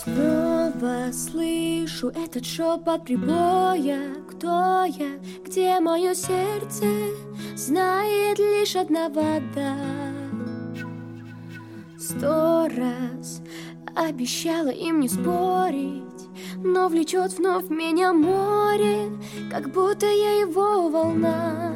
Снова слышу этот шепот прибоя. Кто я, где мое сердце, знает лишь одна вода. 100 раз обещала им не спорить, но влечет вновь меня море, как будто я его волна.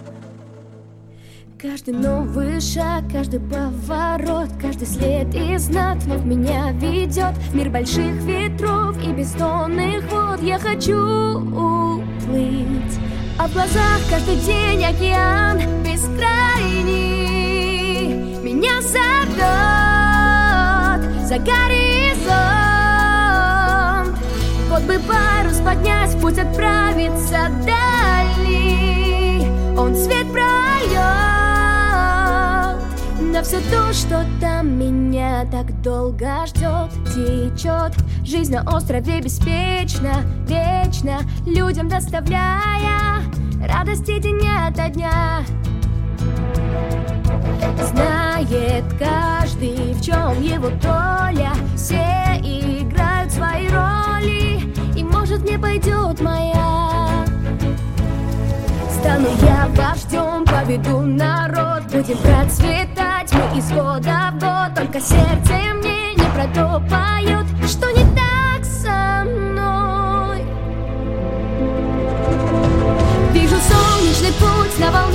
Каждый новый шаг, каждый поворот, каждый след и знак вновь меня ведет в мир больших ветров и бездонных вод. Я хочу уплыть, а в глазах каждый день океан бескрайний меня зовет за горизонт. Вот бы парус поднять, в путь отправиться дальний, он свет прольет на все то, что там меня так долго ждет. Течет жизнь на острове беспечно, вечно, людям доставляя радости день ото дня. Знает каждый, в чем его доля, все играют свои роли, и может мне пойдет моя. Стану я вождем, поведу народ, будем процветать мы из года в год. Только сердце мне не про то поет, что не так со мной. Вижу солнечный путь на волне